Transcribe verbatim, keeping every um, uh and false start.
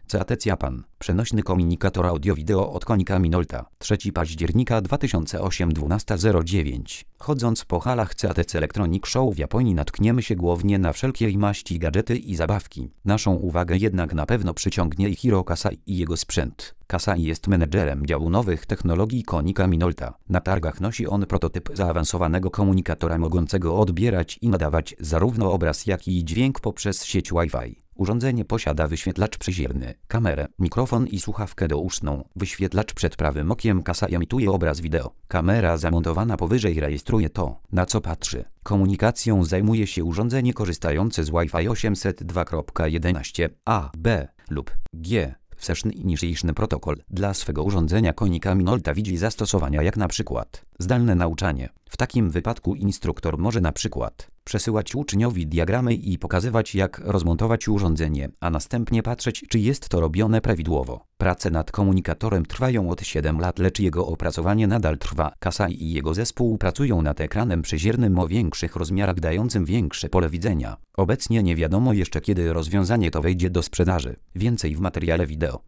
C A T Japan. Przenośny komunikator audio-wideo od Konica Minolta. trzeciego października dwa tysiące ósmego dwunasta zero dziewięć. Chodząc po halach C A T C Electronic Show w Japonii natkniemy się głównie na wszelkiej maści gadżety i zabawki. Naszą uwagę jednak na pewno przyciągnie Hiro Kasai i jego sprzęt. Kasai jest menedżerem działu nowych technologii Konica Minolta. Na targach nosi on prototyp zaawansowanego komunikatora mogącego odbierać i nadawać zarówno obraz, jak i dźwięk poprzez sieć Wi-Fi. Urządzenie posiada wyświetlacz przyziemny, kamerę, mikrofon i słuchawkę douszną. Wyświetlacz przed prawym okiem Kasai emituje obraz wideo. Kamera zamontowana powyżej rejestruje to, na co patrzy. Komunikacją zajmuje się urządzenie korzystające z Wi-Fi osiemset dwa kropka jedenaście a, b lub g. Wsteczny i niższy protokol. Dla swego urządzenia Konica Minolta widzi zastosowania jak na przykład zdalne nauczanie. W takim wypadku instruktor może na przykład przesyłać uczniowi diagramy i pokazywać, jak rozmontować urządzenie, a następnie patrzeć, czy jest to robione prawidłowo. Prace nad komunikatorem trwają od siedmiu lat, lecz jego opracowanie nadal trwa. Kasai i jego zespół pracują nad ekranem przyziemnym o większych rozmiarach, dającym większe pole widzenia. Obecnie nie wiadomo jeszcze, kiedy rozwiązanie to wejdzie do sprzedaży. Więcej w materiale wideo.